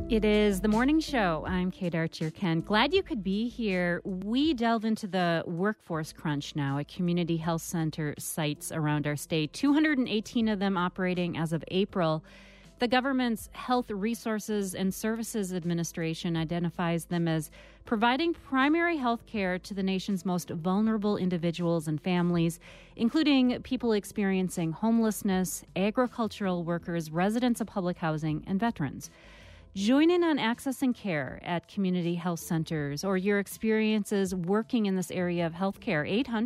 It is the morning show. I'm Kate Archer-Ken. Glad you could be here. We delve into the workforce crunch now at community health center sites around our state. 218 of them operating as of April. The government's Health Resources and Services Administration identifies them as providing primary health care to the nation's most vulnerable individuals and families, including people experiencing homelessness, agricultural workers, residents of public housing, and veterans. Join in on accessing care at community health centers or your experiences working in this area of healthcare.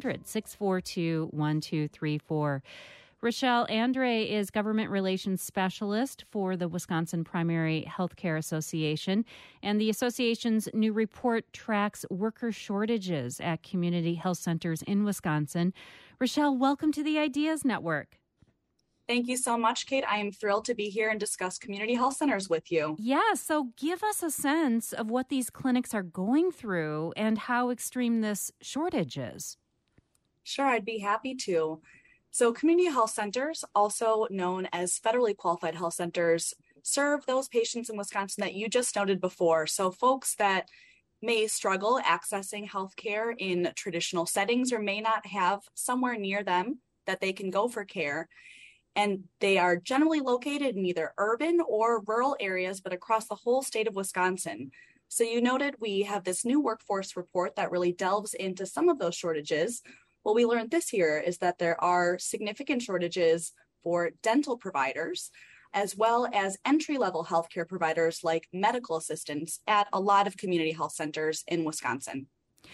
800-642-1234. Rochelle Andre is Government Relations Specialist for the Wisconsin Primary Healthcare Association, and the association's new report tracks worker shortages at community health centers in Wisconsin. Rochelle, welcome to the Ideas Network. Thank you so much, Kate. I am thrilled to be here and discuss community health centers with you. Yeah, so give us a sense of what these clinics are going through and how extreme this shortage is. Sure, I'd be happy to. So community health centers, also known as federally qualified health centers, serve those patients in Wisconsin that you just noted before. So folks that may struggle accessing health care in traditional settings or may not have somewhere near them that they can go for care. And they are generally located in either urban or rural areas, but across the whole state of Wisconsin. So you noted we have this new workforce report that really delves into some of those shortages. What we learned this year is that there are significant shortages for dental providers, as well as entry-level healthcare providers like medical assistants at a lot of community health centers in Wisconsin.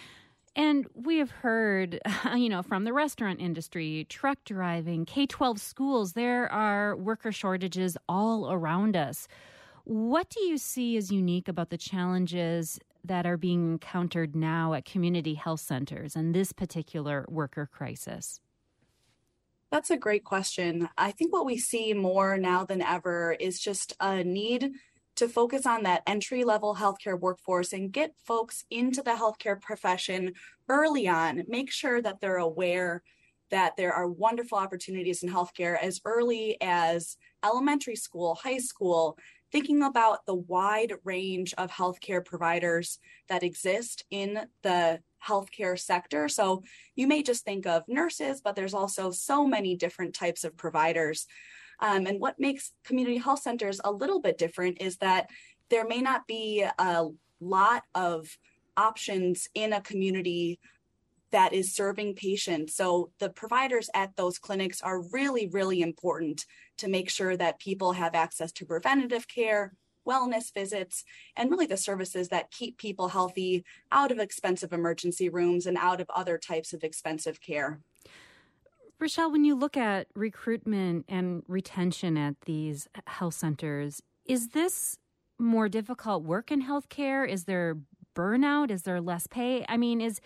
And we have heard, from the restaurant industry, truck driving, K-12 schools, there are worker shortages all around us. What do you see as unique about the challenges that are being encountered now at community health centers and this particular worker crisis? That's a great question. I think what we see more now than ever is just a need to focus on that entry-level healthcare workforce and get folks into the healthcare profession early on. Make sure that they're aware that there are wonderful opportunities in healthcare as early as elementary school, high school, thinking about the wide range of healthcare providers that exist in the healthcare sector. So you may just think of nurses, but there's also so many different types of providers. And what makes community health centers a little bit different is that there may not be a lot of options in a community that is serving patients. So the providers at those clinics are really, really important to make sure that people have access to preventative care, wellness visits, and really the services that keep people healthy out of expensive emergency rooms and out of other types of expensive care. Rochelle, when you look at recruitment and retention at these health centers, is this more difficult work in healthcare? Is there burnout? Is there less pay? I mean, is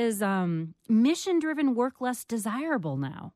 mission-driven work less desirable now?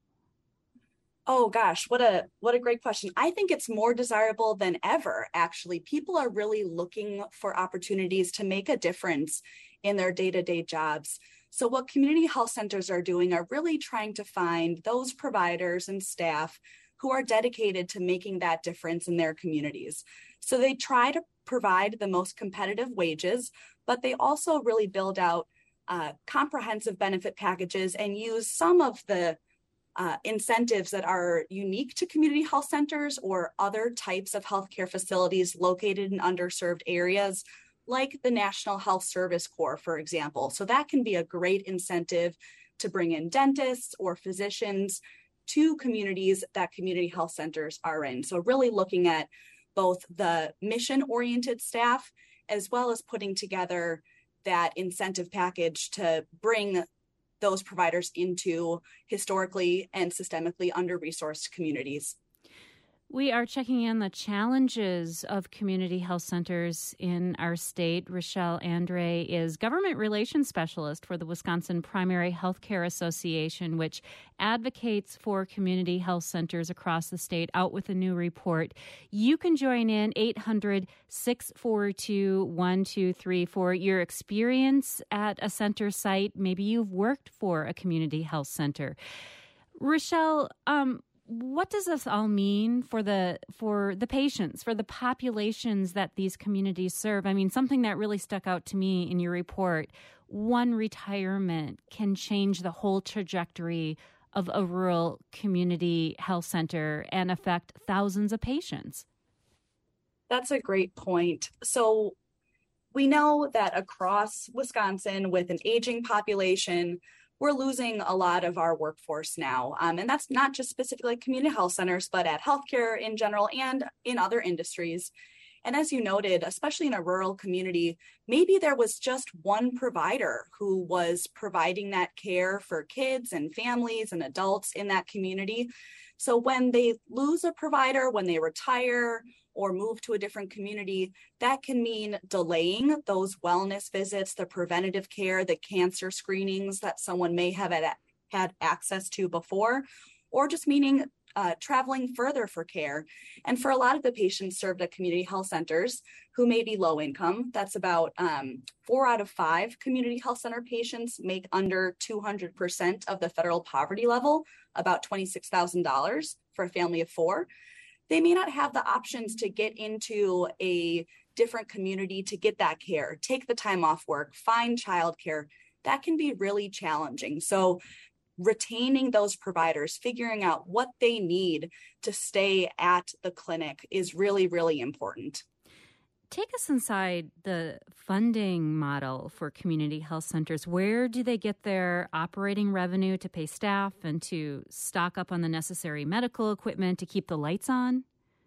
Oh gosh, what a great question. I think it's more desirable than ever, actually. People are really looking for opportunities to make a difference in their day-to-day jobs. So what community health centers are doing are really trying to find those providers and staff who are dedicated to making that difference in their communities. So they try to provide the most competitive wages, but they also really build out comprehensive benefit packages and use some of the incentives that are unique to community health centers or other types of healthcare facilities located in underserved areas, like the National Health Service Corps, for example. So that can be a great incentive to bring in dentists or physicians to communities that community health centers are in. So really looking at both the mission-oriented staff as well as putting together that incentive package to bring those providers into historically and systemically under-resourced communities. We are checking in the challenges of community health centers in our state. Rochelle Andre is Government Relations Specialist for the Wisconsin Primary Healthcare Association, which advocates for community health centers across the state, out with a new report. You can join in 800-642-1234. Your experience at a center site, maybe you've worked for a community health center. Rochelle, what does this all mean for the patients, for the populations that these communities serve? I mean, something that really stuck out to me in your report, one retirement can change the whole trajectory of a rural community health center and affect thousands of patients. That's a great point. So we know that across Wisconsin, with an aging population, we're losing a lot of our workforce now. And that's not just specifically community health centers, but at healthcare in general and in other industries. And as you noted, especially in a rural community, maybe there was just one provider who was providing that care for kids and families and adults in that community. So when they lose a provider, when they retire or move to a different community, that can mean delaying those wellness visits, the preventative care, the cancer screenings that someone may have had access to before, or just meaning traveling further for care. And for a lot of the patients served at community health centers who may be low income, that's about 4 out of 5 community health center patients make under 200% of the federal poverty level, about $26,000 for a family of 4. They may not have the options to get into a different community to get that care, take the time off work, find childcare. That can be really challenging. So retaining those providers, figuring out what they need to stay at the clinic is really, really important. Take us inside the funding model for community health centers. Where do they get their operating revenue to pay staff and to stock up on the necessary medical equipment to keep the lights on?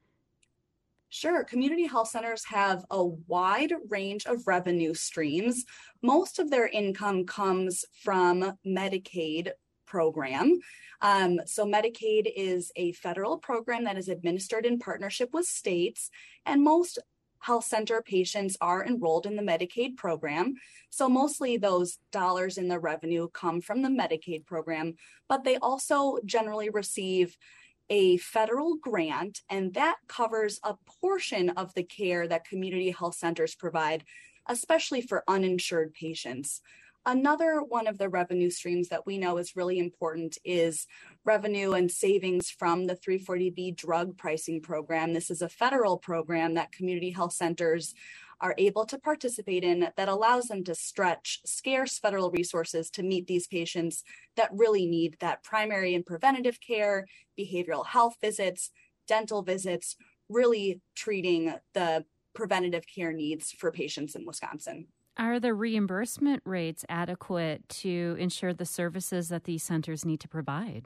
Sure. Community health centers have a wide range of revenue streams. Most of their income comes from Medicaid program. So Medicaid is a federal program that is administered in partnership with states, and most health center patients are enrolled in the Medicaid program. So mostly those dollars in the revenue come from the Medicaid program, but they also generally receive a federal grant, and that covers a portion of the care that community health centers provide, especially for uninsured patients. Another one of the revenue streams that we know is really important is revenue and savings from the 340B drug pricing program. This is a federal program that community health centers are able to participate in that allows them to stretch scarce federal resources to meet these patients that really need that primary and preventative care, behavioral health visits, dental visits, really treating the preventative care needs for patients in Wisconsin. Are the reimbursement rates adequate to ensure the services that these centers need to provide?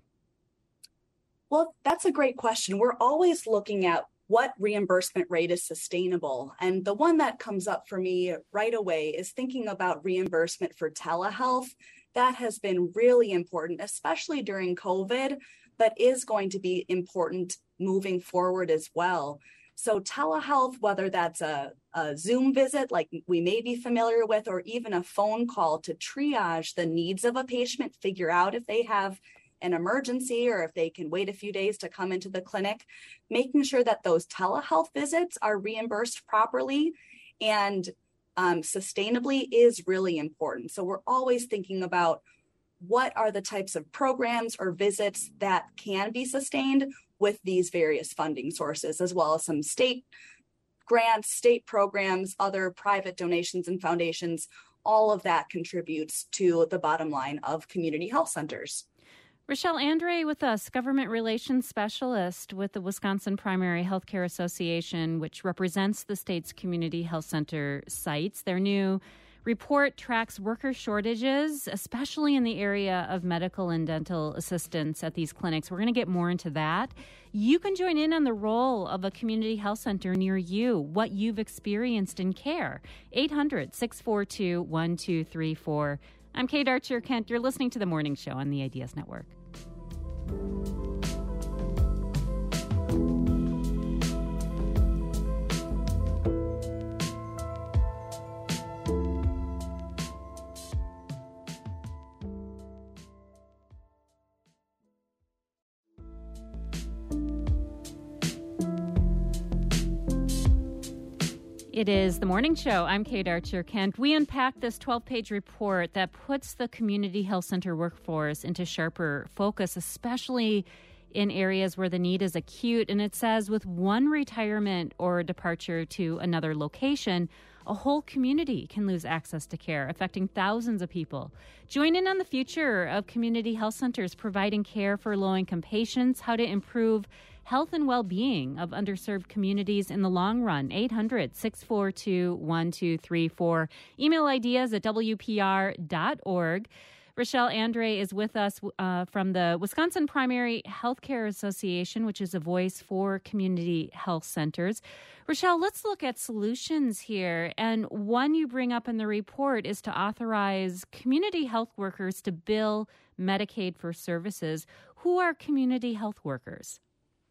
Well, that's a great question. We're always looking at what reimbursement rate is sustainable. And the one that comes up for me right away is thinking about reimbursement for telehealth. That has been really important, especially during COVID, but is going to be important moving forward as well. So telehealth, whether that's a Zoom visit like we may be familiar with, or even a phone call to triage the needs of a patient, figure out if they have an emergency or if they can wait a few days to come into the clinic, making sure that those telehealth visits are reimbursed properly and sustainably is really important. So we're always thinking about what are the types of programs or visits that can be sustained with these various funding sources, as well as some state grants, state programs, other private donations and foundations. All of that contributes to the bottom line of community health centers. Rochelle Andre with us, Government Relations Specialist with the Wisconsin Primary Healthcare Association, which represents the state's community health center sites. Their new report tracks worker shortages, especially in the area of medical and dental assistance at these clinics. We're going to get more into that. You can join in on the role of a community health center near you, what you've experienced in care. 800-642-1234. I'm Kate Archer-Kent. You're listening to The Morning Show on the Ideas Network. It is The Morning Show. I'm Kate Archer-Kent. We unpacked this 12-page report that puts the community health center workforce into sharper focus, especially in areas where the need is acute. And it says with one retirement or departure to another location, a whole community can lose access to care, affecting thousands of people. Join in on the future of community health centers providing care for low-income patients, how to improve health and well-being of underserved communities in the long run. 800-642-1234. Email ideas at WPR.org. Rochelle Andre is with us from the Wisconsin Primary Healthcare Association, which is a voice for community health centers. Rochelle, let's look at solutions here. And one you bring up in the report is to authorize community health workers to bill Medicaid for services. Who are community health workers?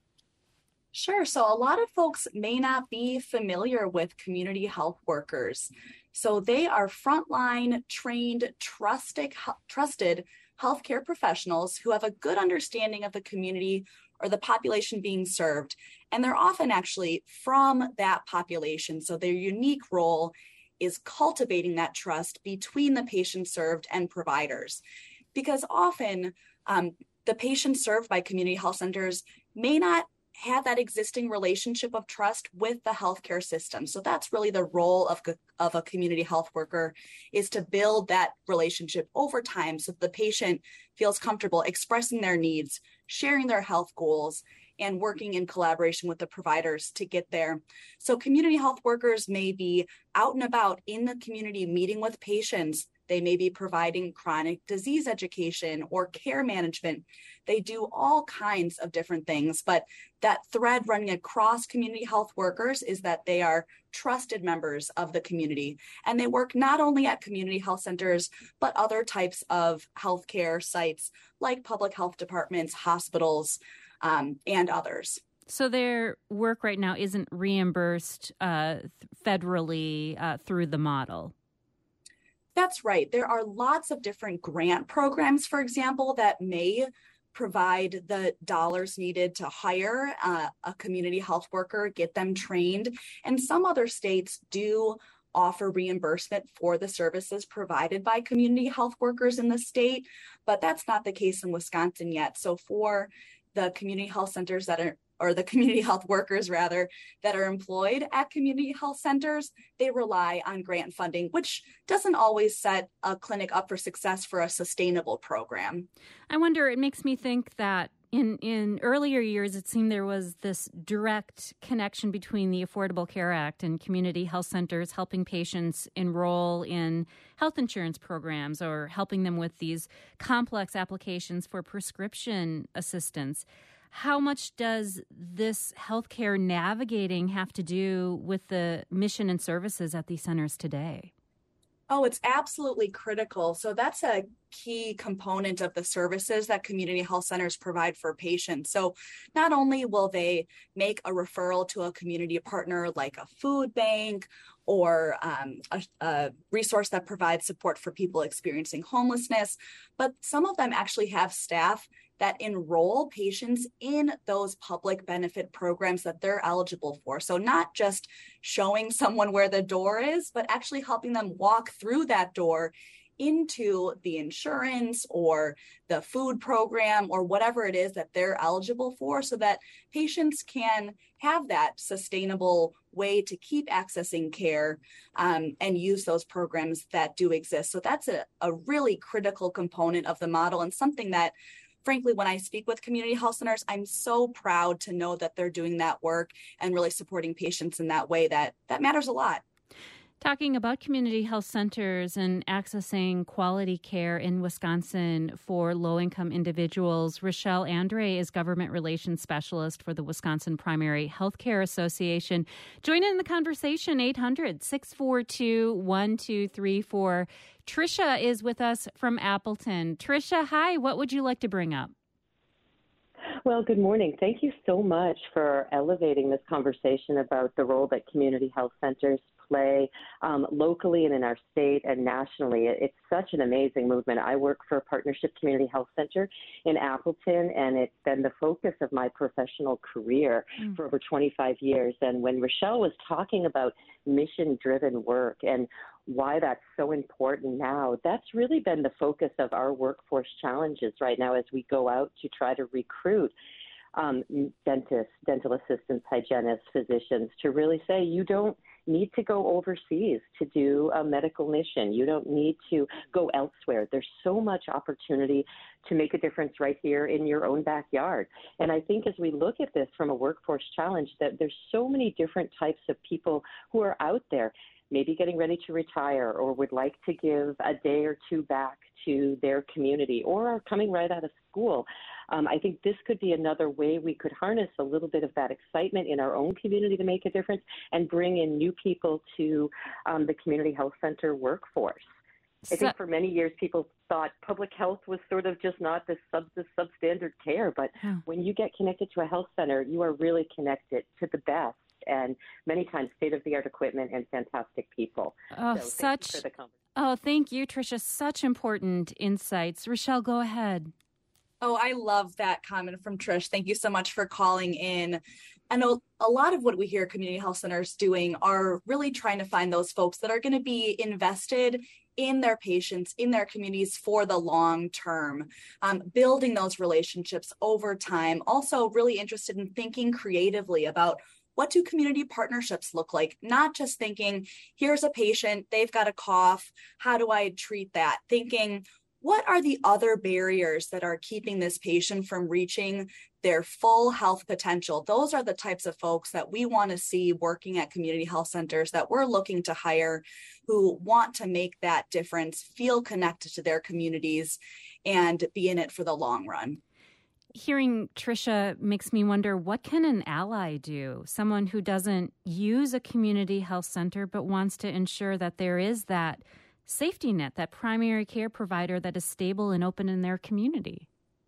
Sure. So a lot of folks may not be familiar with community health workers. So they are frontline, trained, trusted healthcare professionals who have a good understanding of the community or the population being served. And they're often actually from that population. So their unique role is cultivating that trust between the patient served and providers. Because often the patients served by community health centers may not have that existing relationship of trust with the healthcare system. So that's really the role of a community health worker, is to build that relationship over time so that the patient feels comfortable expressing their needs, sharing their health goals, and working in collaboration with the providers to get there. So community health workers may be out and about in the community meeting with patients. They may be providing chronic disease education or care management. They do all kinds of different things, but that thread running across community health workers is that they are trusted members of the community. And they work not only at community health centers, but other types of healthcare sites like public health departments, hospitals, and others. So their work right now isn't reimbursed federally through the model. That's right. There are lots of different grant programs, for example, that may provide the dollars needed to hire a community health worker, get them trained. And some other states do offer reimbursement for the services provided by community health workers in the state, but that's not the case in Wisconsin yet. So for the community health centers that are, or the community health workers rather, that are employed at community health centers, they rely on grant funding, which doesn't always set a clinic up for success for a sustainable program. I wonder, it makes me think that in earlier years, it seemed there was this direct connection between the Affordable Care Act and community health centers helping patients enroll in health insurance programs or helping them with these complex applications for prescription assistance. How much does this healthcare navigating have to do with the mission and services at these centers today? Oh, it's absolutely critical. So that's a key component of the services that community health centers provide for patients. So not only will they make a referral to a community partner like a food bank or a resource that provides support for people experiencing homelessness, but some of them actually have staff that enroll patients in those public benefit programs that they're eligible for. So not just showing someone where the door is, but actually helping them walk through that door into the insurance or the food program or whatever it is that they're eligible for, so that patients can have that sustainable way to keep accessing care and use those programs that do exist. So that's a really critical component of the model, and something that, frankly, when I speak with community health centers, I'm so proud to know that they're doing that work and really supporting patients in that way. That matters a lot. Talking about community health centers and accessing quality care in Wisconsin for low-income individuals, Rochelle Andre is Government Relations Specialist for the Wisconsin Primary Healthcare Association. Join in the conversation, 800-642-1234. Tricia is with us from Appleton. Tricia, hi. What would you like to bring up? Well, good morning. Thank you so much for elevating this conversation about the role that community health centers play locally and in our state and nationally. It's such an amazing movement. I work for a Partnership Community Health Center in Appleton, and it's been the focus of my professional career for over 25 years. And when Rochelle was talking about mission-driven work and why that's so important now, that's really been the focus of our workforce challenges right now as we go out to try to recruit dentists, dental assistants, hygienists, physicians, to really say you don't need to go overseas to do a medical mission. You don't need to go elsewhere. There's so much opportunity to make a difference right here in your own backyard. And I think as we look at this from a workforce challenge, that there's so many different types of people who are out there, maybe getting ready to retire or would like to give a day or two back to their community or are coming right out of school. I think this could be another way we could harness a little bit of that excitement in our own community to make a difference and bring in new people to the community health center workforce. I think for many years people thought public health was sort of just not this substandard care, but when you get connected to a health center, you are really connected to the best and many times state-of-the-art equipment and fantastic people. Oh, thank you, Tricia. Such important insights. Rochelle, go ahead. Oh, I love that comment from Trish. Thank you so much for calling in. I know a lot of what we hear community health centers doing are really trying to find those folks that are going to be invested in their patients, in their communities for the long term, building those relationships over time. Also really interested in thinking creatively about what do community partnerships look like? Not just thinking, here's a patient, they've got a cough, how do I treat that? Thinking, what are the other barriers that are keeping this patient from reaching their full health potential? Those are the types of folks that we want to see working at community health centers that we're looking to hire, who want to make that difference, feel connected to their communities, and be in it for the long run. Hearing Tricia makes me wonder, what can an ally do? Someone who doesn't use a community health center but wants to ensure that there is that safety net, that primary care provider that is stable and open in their community?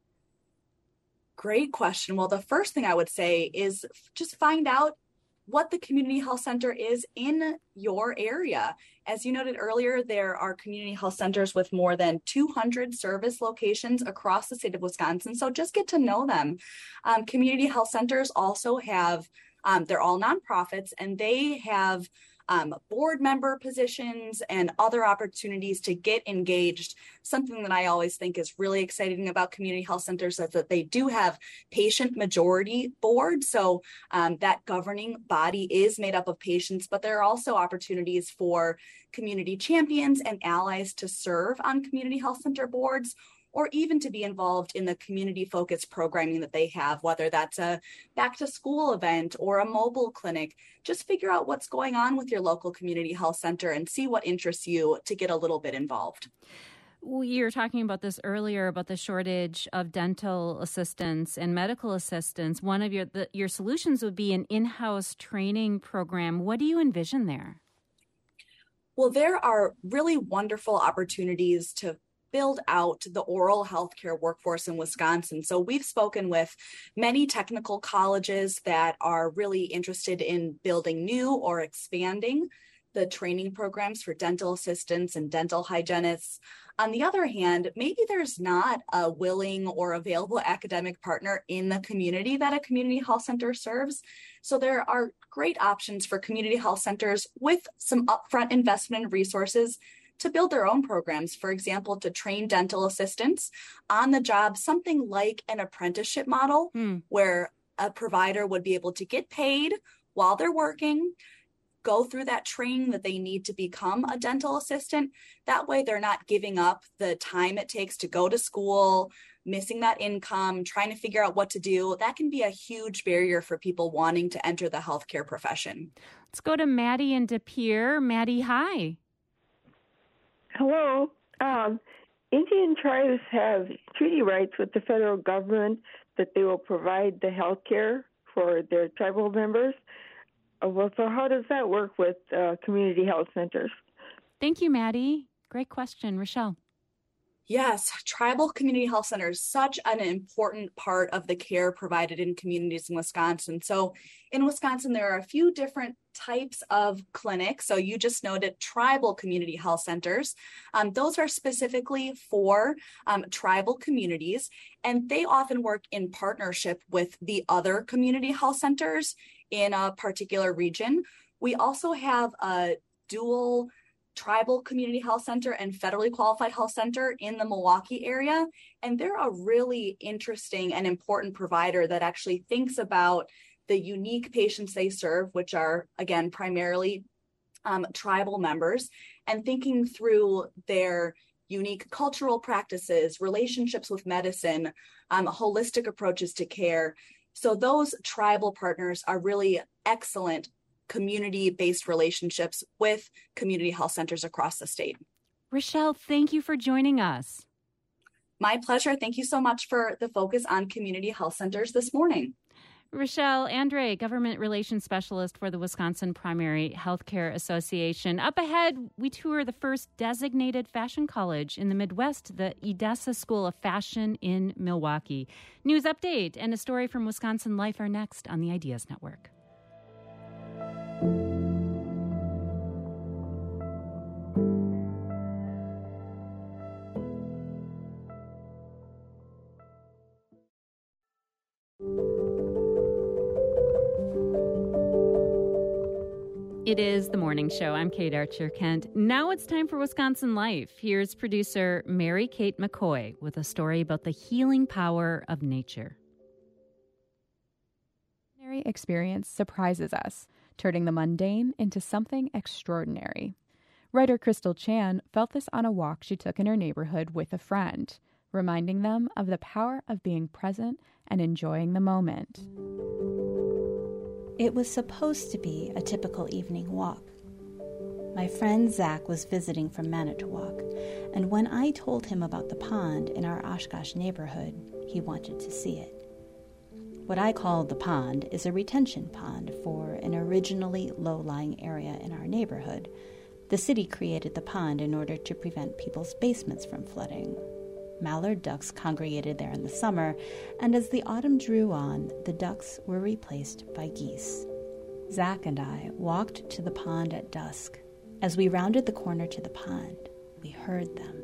Great question. Well, the first thing I would say is just find out what the community health center is in your area. As you noted earlier, there are community health centers with more than 200 service locations across the state of Wisconsin. So just get to know them. Community health centers also have, they're all nonprofits, and they have board member positions and other opportunities to get engaged. Something that I always think is really exciting about community health centers is that they do have patient majority boards. So that governing body is made up of patients, but there are also opportunities for community champions and allies to serve on community health center boards, or even to be involved in the community-focused programming that they have, whether that's a back-to-school event or a mobile clinic. Just figure out what's going on with your local community health center and see what interests you to get a little bit involved. You were talking about this earlier, about the shortage of dental assistants and medical assistants. One of your solutions would be an in-house training program. What do you envision there? Well, there are really wonderful opportunities to build out the oral healthcare workforce in Wisconsin. So we've spoken with many technical colleges that are really interested in building new or expanding the training programs for dental assistants and dental hygienists. On the other hand, maybe there's not a willing or available academic partner in the community that a community health center serves. So there are great options for community health centers with some upfront investment and resources to build their own programs. For example, to train dental assistants on the job, something like an apprenticeship model where a provider would be able to get paid while they're working, go through that training that they need to become a dental assistant. That way they're not giving up the time it takes to go to school, missing that income, trying to figure out what to do. That can be a huge barrier for people wanting to enter the healthcare profession. Let's go to Maddie in De Pere. Maddie, hi. Hello. Indian tribes have treaty rights with the federal government that they will provide the health care for their tribal members. So how does that work with community health centers? Thank you, Maddie. Great question. Rochelle. Yes, tribal community health centers, such an important part of the care provided in communities in Wisconsin. So in Wisconsin, there are a few different types of clinics. So you just noted tribal community health centers. Those are specifically for tribal communities, and they often work in partnership with the other community health centers in a particular region. We also have a dual tribal community health center and federally qualified health center in the Milwaukee area. And they're a really interesting and important provider that actually thinks about the unique patients they serve, which are, again, primarily tribal members, and thinking through their unique cultural practices, relationships with medicine, holistic approaches to care. So those tribal partners are really excellent community-based relationships with community health centers across the state. Rochelle, thank you for joining us. My pleasure. Thank you so much for the focus on community health centers this morning. Rochelle Andre, Government Relations Specialist for the Wisconsin Primary Healthcare Association. Up ahead, we tour the first designated fashion college in the Midwest, the Edessa School of Fashion in Milwaukee. News update and a story from Wisconsin Life are next on the Ideas Network. It is The Morning Show. I'm Kate Archer-Kent. Now it's time for Wisconsin Life. Here's producer Mary Kate McCoy with a story about the healing power of nature. Ordinary experience surprises us, turning the mundane into something extraordinary. Writer Crystal Chan felt this on a walk she took in her neighborhood with a friend, reminding them of the power of being present and enjoying the moment. It was supposed to be a typical evening walk. My friend Zach was visiting from Manitowoc, and when I told him about the pond in our Oshkosh neighborhood, he wanted to see it. What I call the pond is a retention pond for an originally low-lying area in our neighborhood. The city created the pond in order to prevent people's basements from flooding. Mallard ducks congregated there in the summer, and as the autumn drew on, the ducks were replaced by geese. Zach and I walked to the pond at dusk. As we rounded the corner to the pond, we heard them.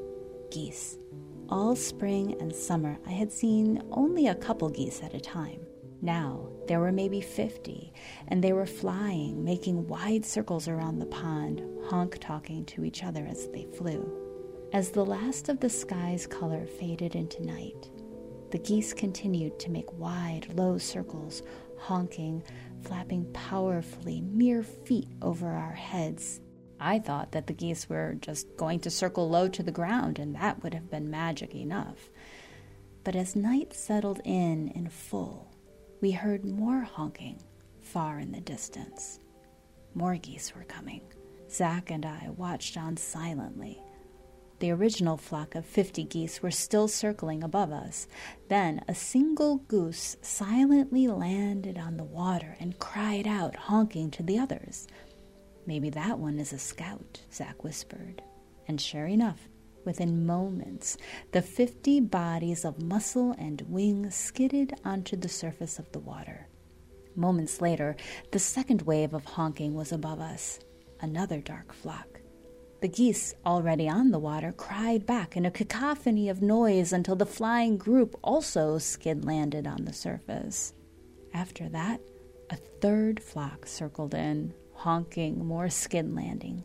Geese. All spring and summer, I had seen only a couple geese at a time. Now, there were maybe 50, and they were flying, making wide circles around the pond, honk-talking to each other as they flew. As the last of the sky's color faded into night, the geese continued to make wide, low circles, honking, flapping powerfully, mere feet over our heads. I thought that the geese were just going to circle low to the ground, and that would have been magic enough. But as night settled in full, we heard more honking far in the distance. More geese were coming. Zach and I watched on silently. The original flock of 50 geese were still circling above us. Then a single goose silently landed on the water and cried out, honking to the others. "Maybe that one is a scout," Zach whispered. And sure enough, within moments, the 50 bodies of muscle and wing skidded onto the surface of the water. Moments later, the second wave of honking was above us, another dark flock. The geese, already on the water, cried back in a cacophony of noise until the flying group also skid-landed on the surface. After that, a third flock circled in, honking, more skid-landing.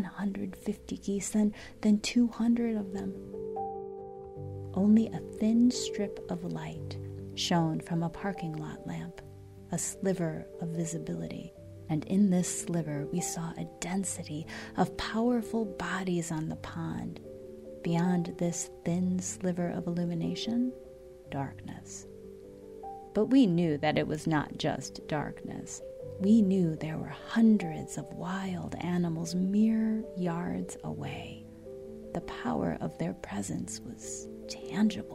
150 geese, then 200 of them. Only a thin strip of light shone from a parking lot lamp, a sliver of visibility. And in this sliver, we saw a density of powerful bodies on the pond. Beyond this thin sliver of illumination, darkness. But we knew that it was not just darkness. We knew there were hundreds of wild animals mere yards away. The power of their presence was tangible.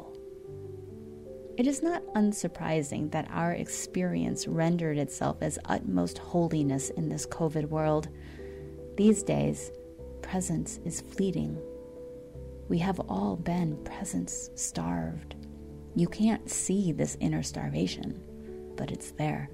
It is not unsurprising that our experience rendered itself as utmost holiness in this COVID world. These days, presence is fleeting. We have all been presence-starved. You can't see this inner starvation, but it's there.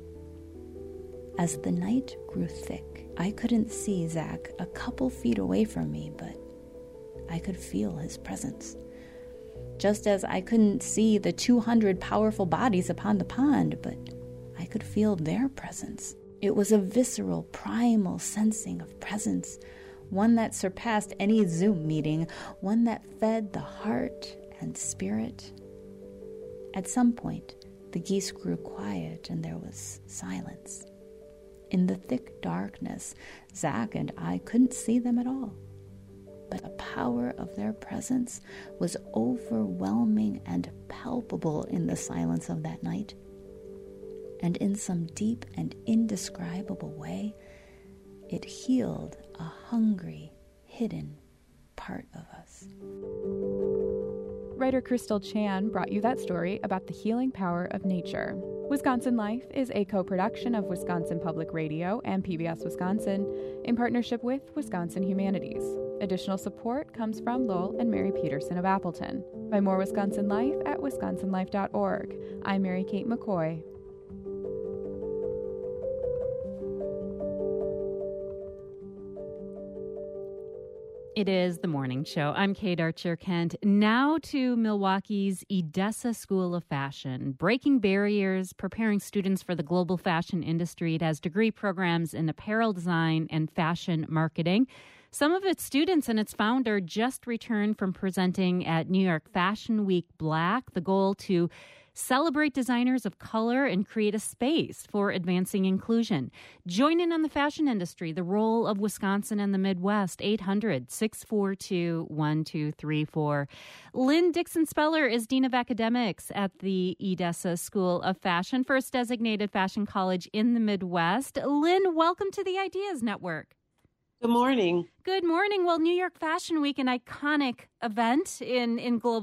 As the night grew thick, I couldn't see Zach a couple feet away from me, but I could feel his presence. Just as I couldn't see the 200 powerful bodies upon the pond, but I could feel their presence. It was a visceral, primal sensing of presence, one that surpassed any Zoom meeting, one that fed the heart and spirit. At some point, the geese grew quiet and there was silence. In the thick darkness, Zach and I couldn't see them at all. But the power of their presence was overwhelming and palpable in the silence of that night. And in some deep and indescribable way, it healed a hungry, hidden part of us. Writer Crystal Chan brought you that story about the healing power of nature. Wisconsin Life is a co-production of Wisconsin Public Radio and PBS Wisconsin in partnership with Wisconsin Humanities. Additional support comes from Lowell and Mary Peterson of Appleton. Find more Wisconsin Life at wisconsinlife.org. I'm Mary Kate McCoy. It is the morning show. I'm Kate Archer-Kent. Now to Milwaukee's Edessa School of Fashion, breaking barriers, preparing students for the global fashion industry. It has degree programs in apparel design and fashion marketing. Some of its students and its founder just returned from presenting at New York Fashion Week Black. The goal to celebrate designers of color and create a space for advancing inclusion. Join in on the fashion industry, the role of Wisconsin and the Midwest, 800-642-1234. Lynn Dixon-Speller is Dean of Academics at the Edessa School of Fashion, first designated fashion college in the Midwest. Lynn, welcome to the Ideas Network. Good morning. Good morning. Well, New York Fashion Week, an iconic event in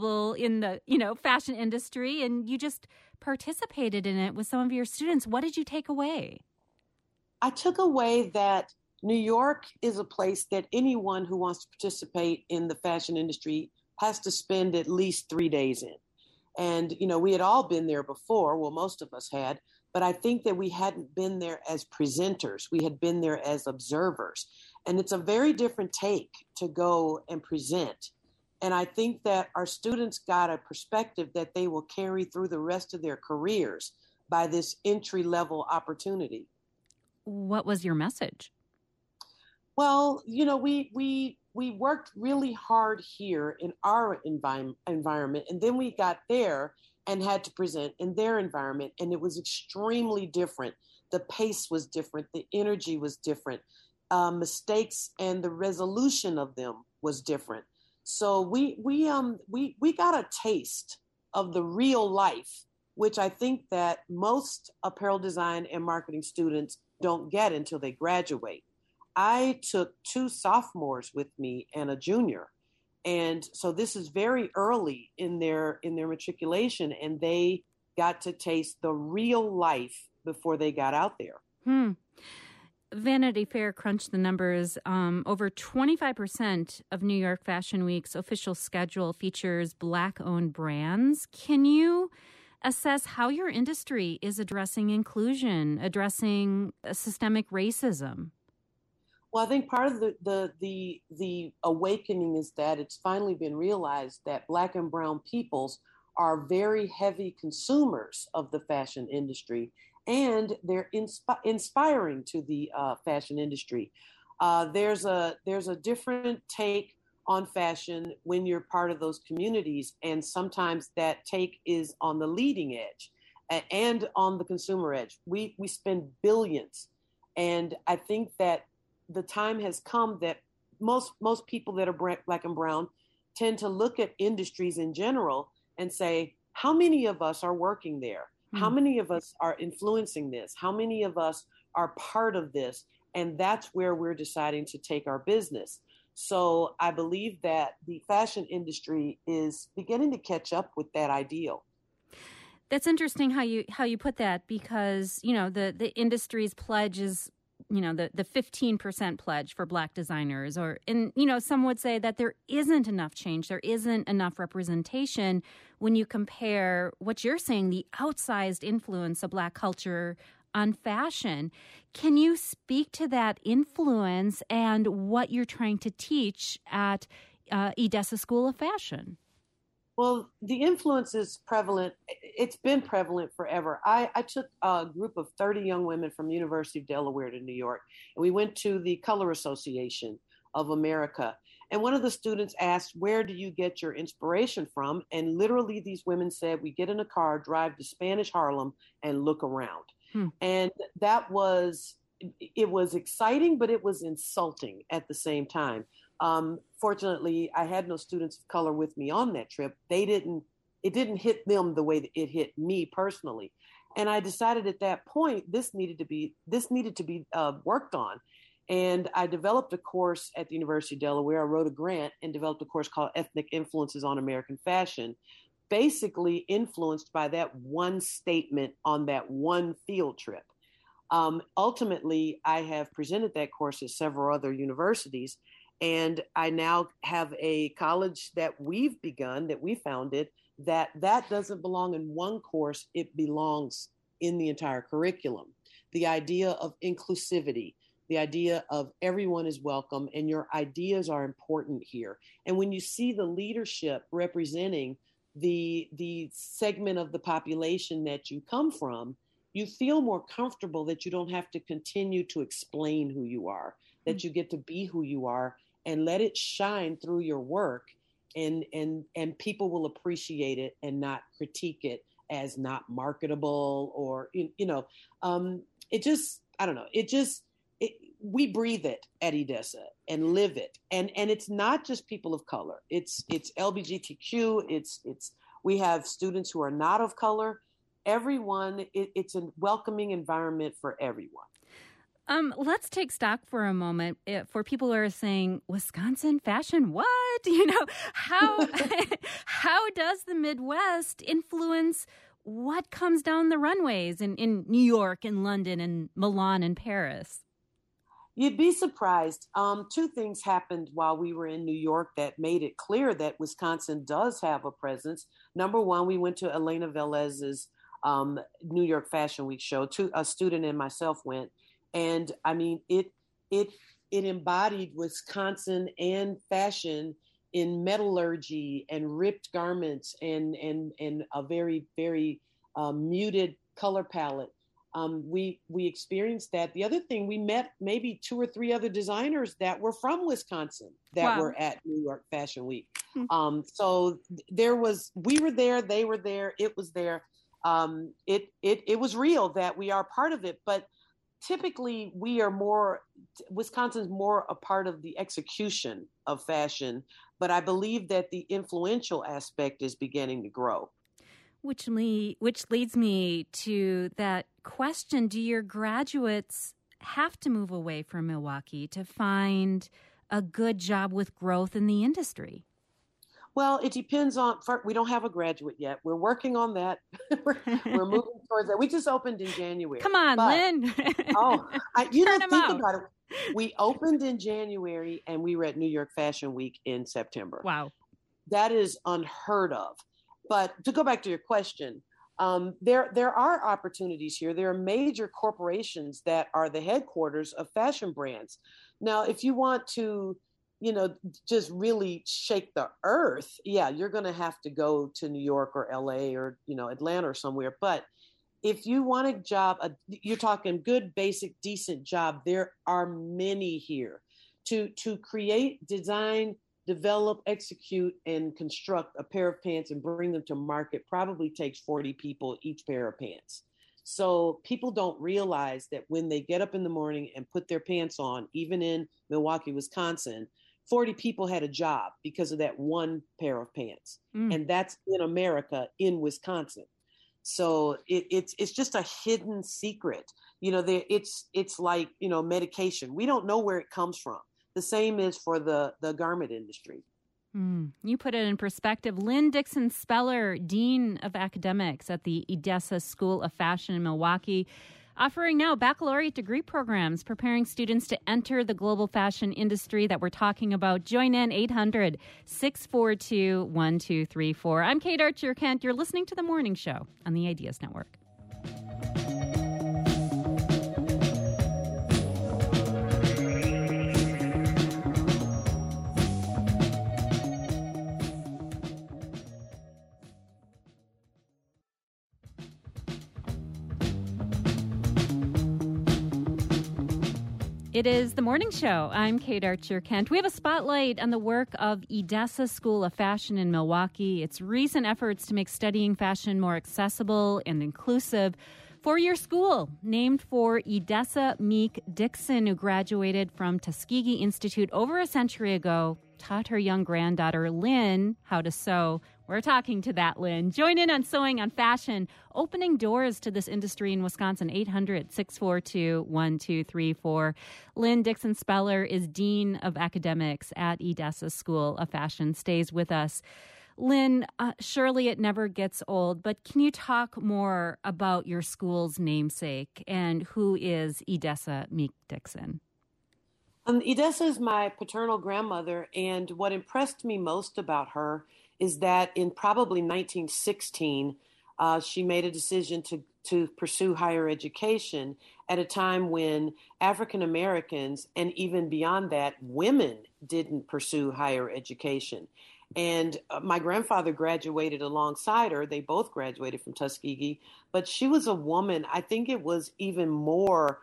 the fashion industry, and you just participated in it with some of your students. What did you take away? I took away that New York is a place that anyone who wants to participate in the fashion industry has to spend at least 3 days in. And, we had all been there before. Well, most of us had. But I think that we hadn't been there as presenters. We had been there as observers. And it's a very different take to go and present. And I think that our students got a perspective that they will carry through the rest of their careers by this entry-level opportunity. What was your message? Well, we worked really hard here in our environment, and then we got there and had to present in their environment, and it was extremely different. The pace was different. The energy was different. Mistakes and the resolution of them was different. So we got a taste of the real life, which I think that most apparel design and marketing students don't get until they graduate. I took 2 sophomores with me and a junior. And so this is very early in their matriculation, and they got to taste the real life before they got out there. Vanity Fair crunched the numbers. Over 25% of New York Fashion Week's official schedule features Black-owned brands. Can you assess how your industry is addressing inclusion, addressing systemic racism? Well, I think part of the awakening is that it's finally been realized that Black and brown peoples are very heavy consumers of the fashion industry, and they're inspiring to the fashion industry. There's a different take on fashion when you're part of those communities, and sometimes that take is on the leading edge and on the consumer edge. We spend billions, and I think that the time has come that most people that are Black and brown tend to look at industries in general and say, how many of us are working there? How many of us are influencing this? How many of us are part of this? And that's where we're deciding to take our business. So I believe that the fashion industry is beginning to catch up with that ideal. That's interesting how you put that, because, the industry's pledge is, the 15% pledge for Black designers, some would say that there isn't enough change. There isn't enough representation when you compare what you're saying, the outsized influence of Black culture on fashion. Can you speak to that influence and what you're trying to teach at Edessa School of Fashion? Well, the influence is prevalent. It's been prevalent forever. I took a group of 30 young women from the University of Delaware to New York, and we went to the Color Association of America. And one of the students asked, where do you get your inspiration from? And literally these women said, we get in a car, drive to Spanish Harlem and look around. And that was, it was exciting, but it was insulting at the same time. Fortunately, I had no students of color with me on that trip. It didn't hit them the way that it hit me personally. And I decided at that point, this needed to be worked on. And I developed a course at the University of Delaware. I wrote a grant and developed a course called Ethnic Influences on American Fashion, basically influenced by that one statement on that one field trip. Ultimately, I have presented that course at several other universities, and I now have a college that we've begun, that we founded, that doesn't belong in one course, it belongs in the entire curriculum. The idea of inclusivity, the idea of everyone is welcome and your ideas are important here. And when you see the leadership representing the segment of the population that you come from, you feel more comfortable that you don't have to continue to explain who you are, that you get to be who you are and let it shine through your work, and people will appreciate it and not critique it as not marketable or, it just, I don't know, we breathe it at EDESA and live it. And it's not just people of color. It's LGBTQ. We have students who are not of color. Everyone, it's a welcoming environment for everyone. Let's take stock for a moment. For people who are saying, Wisconsin fashion, what? How does the Midwest influence what comes down the runways in New York and London and Milan and Paris? You'd be surprised. Two things happened while we were in New York that made it clear that Wisconsin does have a presence. Number one, we went to Elena Velez's New York Fashion Week show. A student and myself went. And I mean, it embodied Wisconsin and fashion in metallurgy and ripped garments and a very, very muted color palette. We experienced that. The other thing, we met maybe 2 or 3 other designers that were from Wisconsin that were at New York Fashion Week. So we were there, they were there, it was there. It was real that we are part of it, but typically Wisconsin's more a part of the execution of fashion, but I believe that the influential aspect is beginning to grow. Which leads me to that question. Do your graduates have to move away from Milwaukee to find a good job with growth in the industry? Well, it depends on, we don't have a graduate yet. We're working on that. We're moving towards that. We just opened in January. Come on, Lynn. Think about it. We opened in January and we were at New York Fashion Week in September. Wow. That is unheard of. But to go back to your question, there are opportunities here. There are major corporations that are the headquarters of fashion brands. Now, if you want to, just really shake the earth, you're going to have to go to New York or LA or, Atlanta or somewhere. But if you want a job, you're talking good, basic, decent job, there are many here to create, design, develop, execute, and construct a pair of pants and bring them to market probably takes 40 people each pair of pants. So people don't realize that when they get up in the morning and put their pants on, even in Milwaukee, Wisconsin, 40 people had a job because of that one pair of pants. And that's in America, in Wisconsin. So it's just a hidden secret. It's like, medication. We don't know where it comes from. The same is for the garment industry. You put it in perspective. Lynn Dixon Speller, Dean of Academics at the EDESA School of Fashion in Milwaukee, offering now baccalaureate degree programs, preparing students to enter the global fashion industry that we're talking about. Join in 800-642-1234. I'm Kate Archer-Kent. You're listening to The Morning Show on the Ideas Network. It is the morning show. I'm Kate Archer-Kent. We have a spotlight on the work of Edessa School of Fashion in Milwaukee. Its recent efforts to make studying fashion more accessible and inclusive for your school, named for Edessa Meek Dixon, who graduated from Tuskegee Institute over a century ago, taught her young granddaughter, Lynn, how to sew. We're talking to that Lynn. Join in on Sewing on Fashion, opening doors to this industry in Wisconsin, 800-642-1234. Lynn Dixon Speller is Dean of Academics at Edessa School of Fashion, stays with us. Lynn, surely it never gets old, but can you talk more about your school's namesake and who is Edessa Meek Dixon? Edessa is my paternal grandmother, and what impressed me most about her is that in probably 1916, she made a decision to pursue higher education at a time when African Americans, and even beyond that, women didn't pursue higher education. And my grandfather graduated alongside her. They both graduated from Tuskegee, but she was a woman. I think it was even more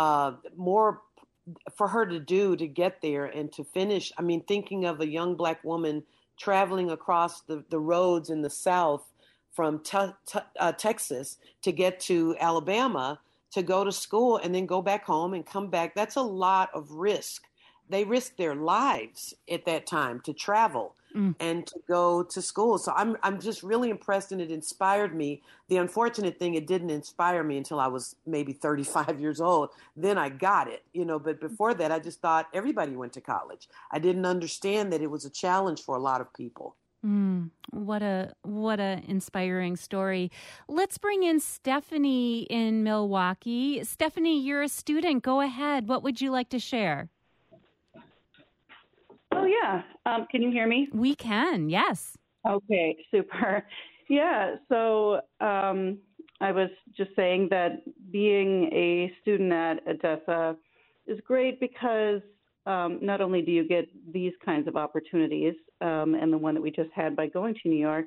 for her to do to get there and to finish. I mean, thinking of a young Black woman traveling across the roads in the South from Texas to get to Alabama to go to school and then go back home and come back. That's a lot of risk. They risked their lives at that time to travel and to go to school. So I'm just really impressed, and it inspired me. The unfortunate thing, it didn't inspire me until I was maybe 35 years old. Then I got it, but before that, I just thought everybody went to college. I didn't understand that it was a challenge for a lot of people. What a inspiring story. Let's bring in Stephanie in Milwaukee. Stephanie, you're a student. Go ahead. What would you like to share? Oh, yeah. Can you hear me? We can, yes. Okay, super. Yeah, so I was just saying that being a student at Edessa is great because not only do you get these kinds of opportunities and the one that we just had by going to New York,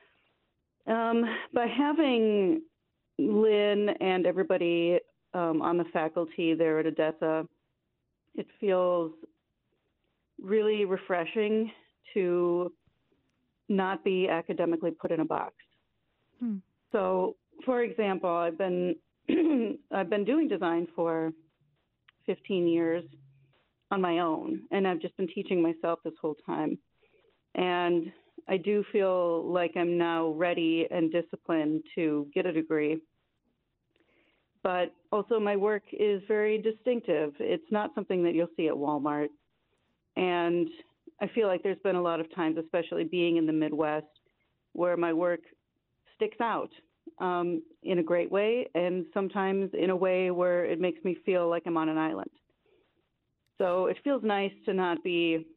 by having Lynn and everybody on the faculty there at Edessa, it feels really refreshing to not be academically put in a box. So, for example, I've been doing design for 15 years on my own, and I've just been teaching myself this whole time. And I do feel like I'm now ready and disciplined to get a degree. But also my work is very distinctive. It's not something that you'll see at Walmart. And I feel like there's been a lot of times, especially being in the Midwest, where my work sticks out in a great way, and sometimes in a way where it makes me feel like I'm on an island. So it feels nice to not be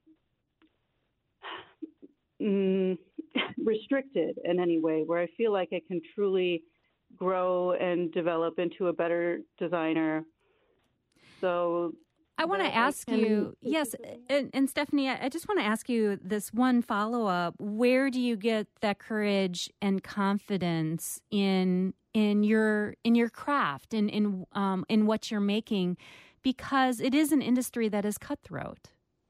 restricted in any way, where I feel like I can truly grow and develop into a better designer. So I want to ask you, yes, and Stephanie, I just want to ask you this one follow-up. Where do you get that courage and confidence in your craft, in what you're making? Because it is an industry that is cutthroat.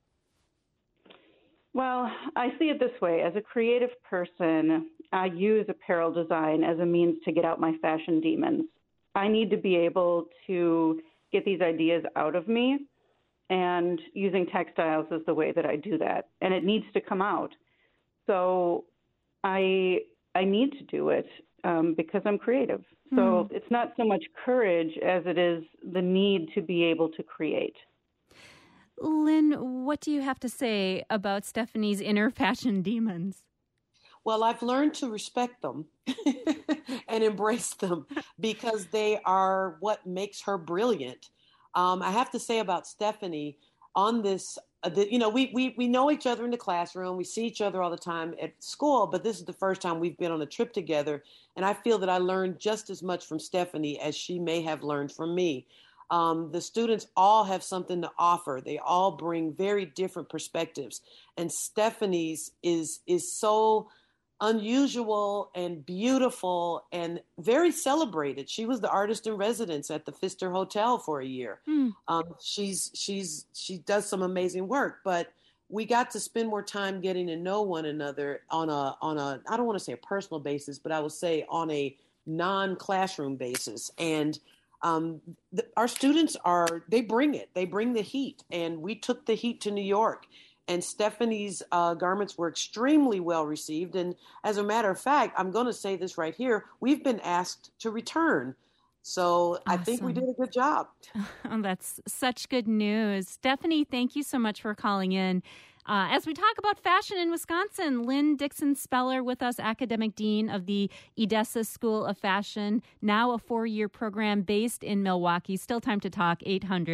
Well, I see it this way. As a creative person, I use apparel design as a means to get out my fashion demons. I need to be able to get these ideas out of me, and using textiles is the way that I do that. And it needs to come out. So I need to do it because I'm creative. So it's not so much courage as it is the need to be able to create. Lynn, what do you have to say about Stephanie's inner fashion demons? Well, I've learned to respect them and embrace them because they are what makes her brilliant. I have to say about Stephanie on this, we know each other in the classroom. We see each other all the time at school, but this is the first time we've been on a trip together. And I feel that I learned just as much from Stephanie as she may have learned from me. The students all have something to offer. They all bring very different perspectives. And Stephanie's is so unusual and beautiful and very celebrated. She was the artist in residence at the Pfister Hotel for a year. She does some amazing work, but we got to spend more time getting to know one another on a I don't want to say a personal basis, but I will say on a non-classroom basis. And our students they bring the heat, and we took the heat to New York. And Stephanie's garments were extremely well received. And as a matter of fact, I'm going to say this right here, we've been asked to return. So I think we did a good job. Oh, that's such good news. Stephanie, thank you so much for calling in. As we talk about fashion in Wisconsin, Lynn Dixon Speller with us, Academic Dean of the Edessa School of Fashion, now a 4-year program based in Milwaukee. Still time to talk,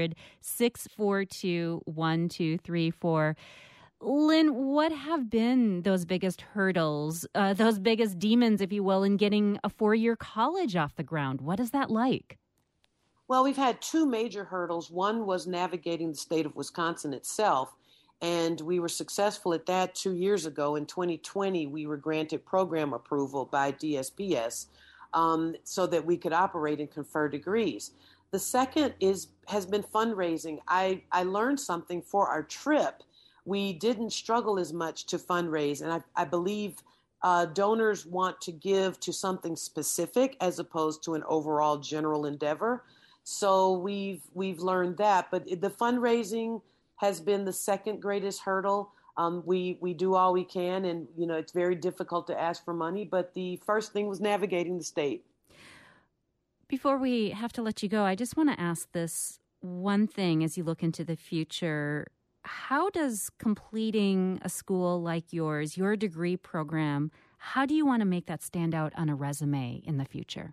800-642-1234. Lynn, what have been those biggest hurdles, those biggest demons, if you will, in getting a 4-year college off the ground? What is that like? Well, we've had 2 major hurdles. One was navigating the state of Wisconsin itself, and we were successful at that 2 years ago. In 2020, we were granted program approval by DSPS so that we could operate and confer degrees. The second has been fundraising. I learned something for our trip. We didn't struggle as much to fundraise, and I believe donors want to give to something specific as opposed to an overall general endeavor. So we've learned that, but the fundraising has been the second greatest hurdle. We do all we can, and it's very difficult to ask for money, but the first thing was navigating the state. Before we have to let you go, I just want to ask this one thing as you look into the future. How does completing a school like yours, your degree program, how do you want to make that stand out on a resume in the future?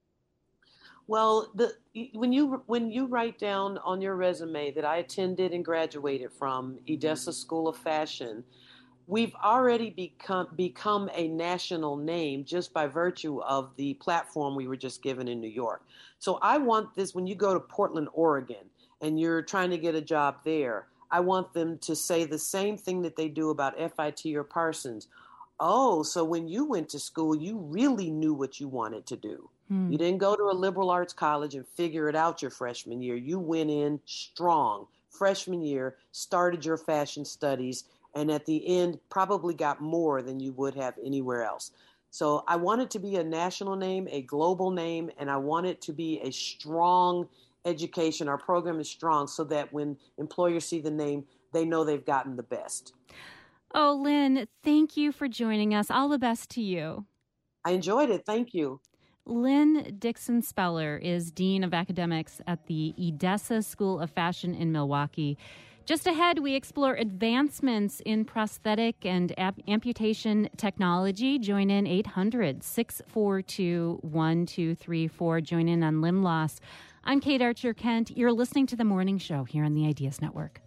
Well, when you write down on your resume that I attended and graduated from Edessa School of Fashion, we've already become a national name just by virtue of the platform we were just given in New York. So I want this, when you go to Portland, Oregon, and you're trying to get a job there, I want them to say the same thing that they do about FIT or Parsons. Oh, so when you went to school, you really knew what you wanted to do. You didn't go to a liberal arts college and figure it out your freshman year. You went in strong. Freshman year, started your fashion studies, and at the end probably got more than you would have anywhere else. So I want it to be a national name, a global name, and I want it to be a strong education. Our program is strong so that when employers see the name, they know they've gotten the best. Oh, Lynn, thank you for joining us. All the best to you. I enjoyed it. Thank you. Lynn Dixon Speller is Dean of Academics at the Edessa School of Fashion in Milwaukee. Just ahead, we explore advancements in prosthetic and amputation technology. Join in 800-642-1234. Join in on limb loss. I'm Kate Archer-Kent. You're listening to The Morning Show here on the Ideas Network.